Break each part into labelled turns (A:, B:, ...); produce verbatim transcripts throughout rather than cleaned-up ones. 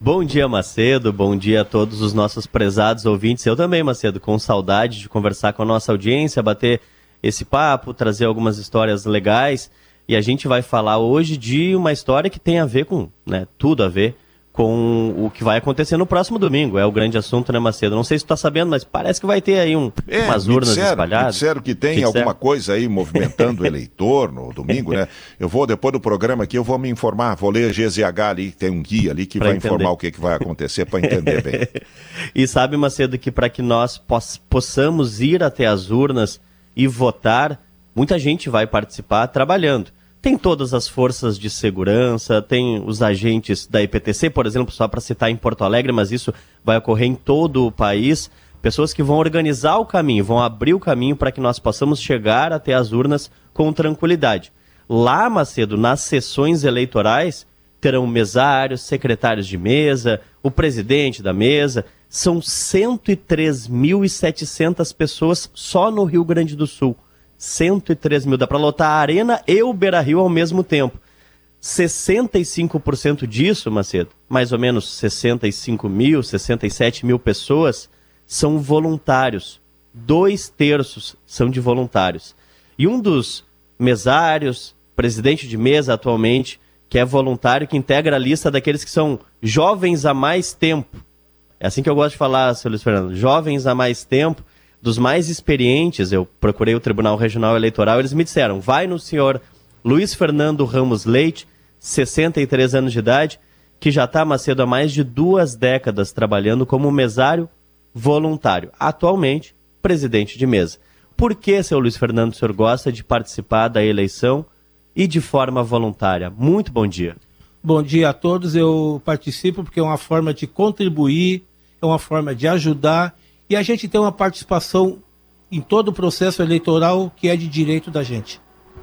A: Bom dia, Macedo, bom dia a todos os nossos prezados ouvintes. Eu também, Macedo, com saudade de conversar com a nossa audiência, bater esse papo, trazer algumas histórias legais. E a gente vai falar hoje de uma história que tem a ver com, né, tudo a ver com o que vai acontecer no próximo domingo. É o grande assunto, né, Macedo? Não sei se tu tá sabendo, mas parece que vai ter aí um, é, umas urnas
B: disseram,
A: espalhadas.
B: Me disseram que tem
A: que
B: alguma
A: disseram?
B: coisa aí movimentando o eleitor no domingo, né? Eu vou, depois do programa aqui, eu vou me informar, vou ler a G Z H ali, tem um guia ali que
A: Pra
B: vai
A: entender.
B: informar o que, que vai acontecer para entender bem.
A: E sabe, Macedo, que para que nós poss- possamos ir até as urnas e votar, muita gente vai participar trabalhando. Tem todas as forças de segurança, tem os agentes da I P T C, por exemplo, só para citar em Porto Alegre, mas isso vai ocorrer em todo o país. Pessoas que vão organizar o caminho, vão abrir o caminho para que nós possamos chegar até as urnas com tranquilidade. Lá, Macedo, nas sessões eleitorais, terão mesários, secretários de mesa, o presidente da mesa. São cento e três mil e setecentas pessoas só no Rio Grande do Sul. cento e três mil, dá para lotar a Arena e o Beira-Rio ao mesmo tempo. sessenta e cinco por cento disso, Macedo, mais ou menos sessenta e cinco mil, sessenta e sete mil pessoas, são voluntários. Dois terços são de voluntários. E um dos mesários, presidente de mesa atualmente, que é voluntário, que integra a lista daqueles que são jovens há mais tempo. É assim que eu gosto de falar, seu Luiz Fernando, jovens há mais tempo, dos mais experientes. Eu procurei o Tribunal Regional Eleitoral, eles me disseram, vai no senhor Luiz Fernando Ramos Leite, sessenta e três anos de idade, que já está, Macedo, há mais de duas décadas trabalhando como mesário voluntário, atualmente presidente de mesa. Por que, seu Luiz Fernando, o senhor gosta de participar da eleição e de forma voluntária? Muito bom dia.
C: Bom dia a todos, eu participo porque é uma forma de contribuir, é uma forma de ajudar. E a gente tem uma participação em todo o processo eleitoral que é de direito da gente.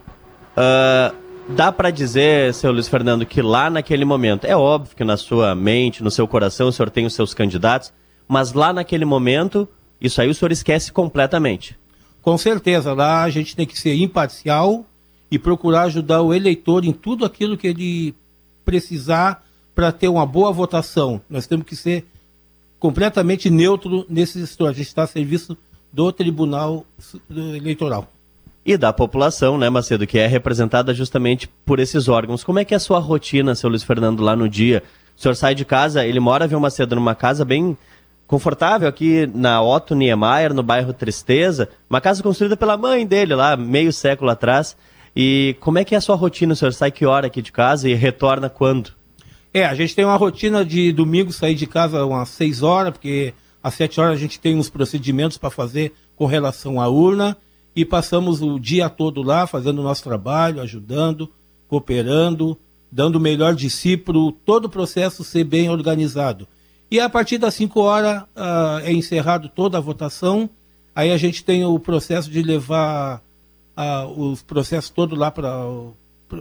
A: Uh, dá para dizer, seu Luiz Fernando, que lá naquele momento, é óbvio que na sua mente, no seu coração, o senhor tem os seus candidatos, mas lá naquele momento, isso aí o senhor esquece completamente.
C: Com certeza, lá a gente tem que ser imparcial e procurar ajudar o eleitor em tudo aquilo que ele precisar para ter uma boa votação. Nós temos que ser completamente neutro nesse setor. A gente está a serviço do Tribunal Eleitoral.
A: E da população, né, Macedo, que é representada justamente por esses órgãos. Como é que é a sua rotina, seu Luiz Fernando, lá no dia? O senhor sai de casa, ele mora, viu, Macedo, numa casa bem confortável aqui na Otto Niemeyer, no bairro Tristeza, uma casa construída pela mãe dele lá, meio século atrás. E como é que é a sua rotina? O senhor sai que hora aqui de casa e retorna quando?
C: É, a gente tem uma rotina de domingo sair de casa umas seis horas, porque às sete horas a gente tem uns procedimentos para fazer com relação à urna, e passamos o dia todo lá fazendo o nosso trabalho, ajudando, cooperando, dando o melhor de si para todo o processo ser bem organizado. E a partir das cinco horas uh, é encerrado toda a votação, aí a gente tem o processo de levar uh, os processos todos lá para o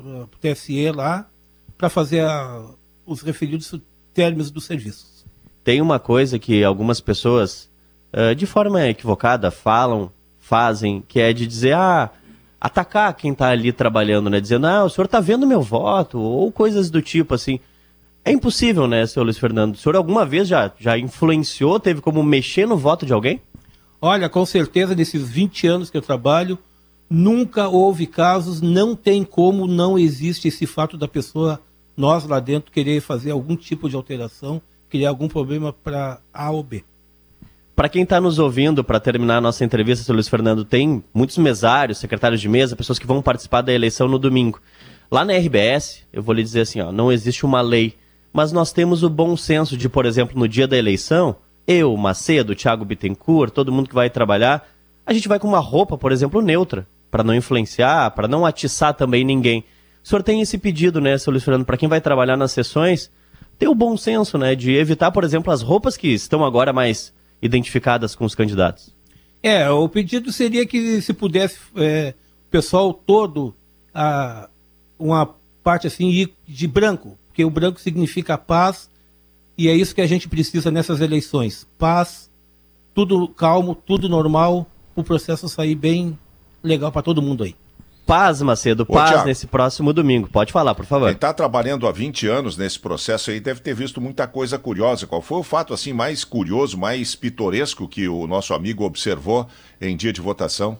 C: T S E lá, para fazer a os referidos términos dos serviços.
A: Tem uma coisa que algumas pessoas, uh, de forma equivocada, falam, fazem, que é de dizer, ah, atacar quem está ali trabalhando, né? Dizendo, ah, o senhor está vendo meu voto, ou coisas do tipo, assim. É impossível, né, seu Luiz Fernando? O senhor alguma vez já, já influenciou, teve como mexer no voto de alguém?
C: Olha, com certeza, nesses vinte anos que eu trabalho, nunca houve casos, não tem como, não existe esse fato da pessoa, nós lá dentro, querer fazer algum tipo de alteração, criar algum problema para A ou B.
A: Para quem está nos ouvindo, para terminar a nossa entrevista, seu Luiz Fernando, tem muitos mesários, secretários de mesa, pessoas que vão participar da eleição no domingo. Lá na R B S, eu vou lhe dizer assim, ó, não existe uma lei, mas nós temos o bom senso de, por exemplo, no dia da eleição, eu, Macedo, Thiago Bittencourt, todo mundo que vai trabalhar, a gente vai com uma roupa, por exemplo, neutra, para não influenciar, para não atiçar também ninguém. O senhor tem esse pedido, né, seu Luiz Fernando, para quem vai trabalhar nas sessões, ter o bom senso, né, de evitar, por exemplo, as roupas que estão agora mais identificadas com os candidatos.
C: É, o pedido seria que se pudesse, é, o pessoal todo, a, uma parte assim, de branco, porque o branco significa paz, e é isso que a gente precisa nessas eleições. Paz, tudo calmo, tudo normal, para o processo sair bem legal para todo mundo aí.
A: Paz, Macedo,
B: Ô,
A: paz
B: Thiago,
A: nesse próximo domingo. Pode falar, por favor.
B: Quem está trabalhando há vinte anos nesse processo aí deve ter visto muita coisa curiosa. Qual foi o fato assim mais curioso, mais pitoresco que o nosso amigo observou em dia de votação?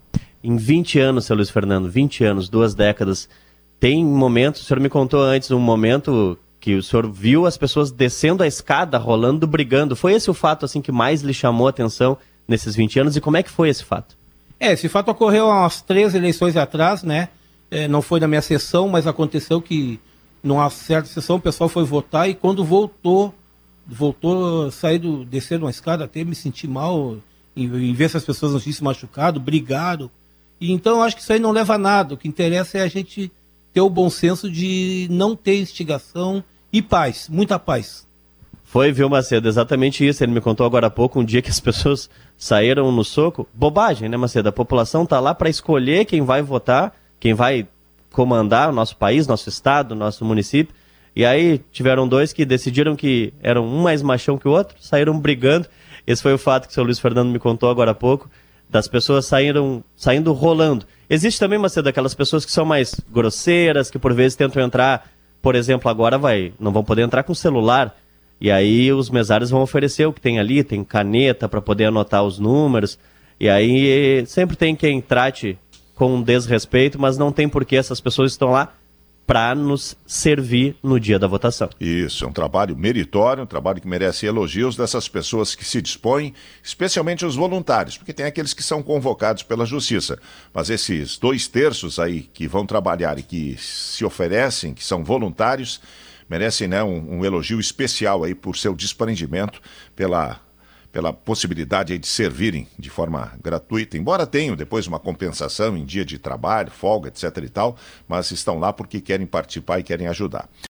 A: Em vinte anos, seu Luiz Fernando, vinte anos, duas décadas, tem momentos, o senhor me contou antes, um momento que o senhor viu as pessoas descendo a escada, rolando, brigando. Foi esse o fato assim que mais lhe chamou a atenção nesses vinte anos? E como é que foi esse fato?
C: É, esse fato ocorreu há umas três eleições atrás, né? É, não foi na minha sessão, mas aconteceu que numa certa sessão o pessoal foi votar e quando voltou, voltou, sair do, descer uma escada, até me senti mal em, em ver se as pessoas não tinham se machucado, brigaram. E então eu acho que isso aí não leva a nada. O que interessa é a gente ter o bom senso de não ter instigação e paz, muita paz.
A: Foi, viu, Macedo? Exatamente isso. Ele me contou agora há pouco, um dia que as pessoas saíram no soco. Bobagem, né, Macedo? A população está lá para escolher quem vai votar, quem vai comandar o nosso país, nosso estado, nosso município. E aí tiveram dois que decidiram que eram um mais machão que o outro, saíram brigando. Esse foi o fato que o seu Luiz Fernando me contou agora há pouco, das pessoas saíram, saindo rolando. Existe também, Macedo, aquelas pessoas que são mais grosseiras, que por vezes tentam entrar, por exemplo, agora vai, não vão poder entrar com celular. E aí os mesários vão oferecer o que tem ali, tem caneta para poder anotar os números. E aí sempre tem quem trate com desrespeito, mas não tem porquê, essas pessoas estão lá para nos servir no dia da votação.
B: Isso, é um trabalho meritório, um trabalho que merece elogios dessas pessoas que se dispõem, especialmente os voluntários, porque tem aqueles que são convocados pela justiça. Mas esses dois terços aí que vão trabalhar e que se oferecem, que são voluntários, merecem, né, um, um elogio especial aí por seu desprendimento, pela, pela possibilidade aí de servirem de forma gratuita, embora tenham depois uma compensação em dia de trabalho, folga, etc e tal, mas estão lá porque querem participar e querem ajudar.